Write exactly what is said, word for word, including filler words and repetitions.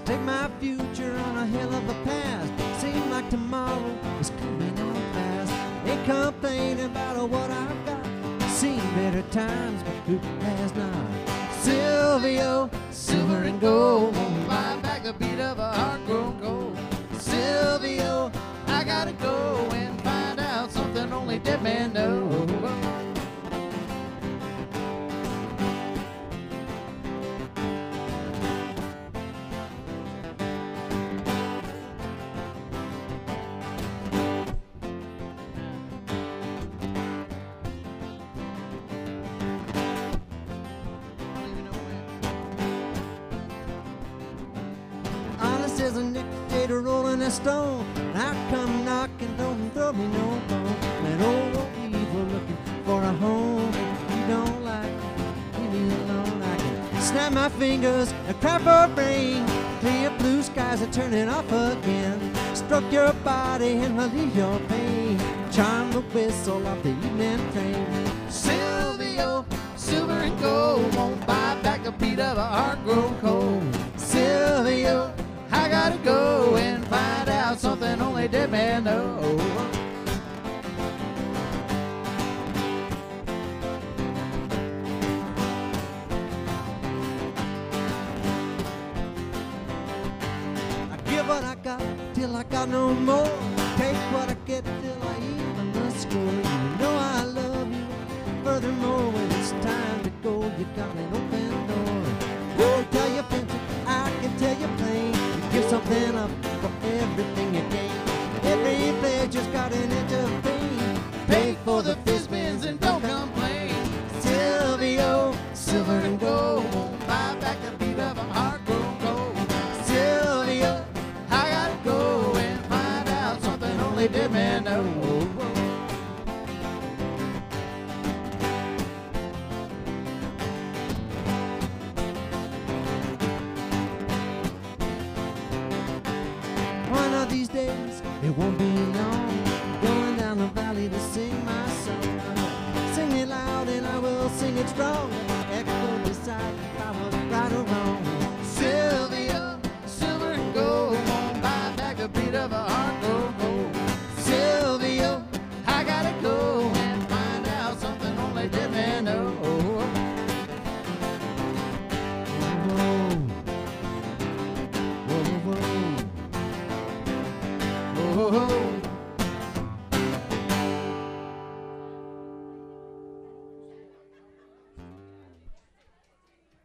Take my future on a hell of a past. Seems like tomorrow is coming on fast. Ain't complaining about what I've got. Seen better times, but who has not? Silvio, silver and gold, won't buy back a beat of a heart-grown gold. Silvio, I gotta go and find out something only dead men know. Honest as a dictator rolling a stone. I come knocking, don't throw me no bone. That old evil looking for a home. If you don't like it, leave me alone. I can snap my fingers and cry for rain. Clear blue skies are turning off again. Stroke your body and relieve your pain. Charm the whistle of the evening train. Silvio, silver and gold, won't buy back a beat of a heart grown cold. Silvio, I gotta go and find out something only dead men know. I give what I got till I got no more. Take what I get till I even the score. You know I love you. Furthermore, when it's time to go, you got an open door. Won't tell you fancy, I can tell you plain. Give something up for everything you gain. Every pleasure's got an edge of pain. Pay for the fizz-bins and don't complain. Silvio, silver and gold, won't buy back a beat of a heart-grown gold. Silvio, I gotta go and find out something only dead men know. One of these days, it won't be long, going down the valley to sing my song. Sing it loud and I will sing it strong. Echo decide if I was right or wrong. Silvio, silver and gold, won't buy back a beat of a heart-grown gold. Silvio, I gotta go and find out something only dead men know. Whoa, whoa, whoa, whoa. Oh, oh, oh.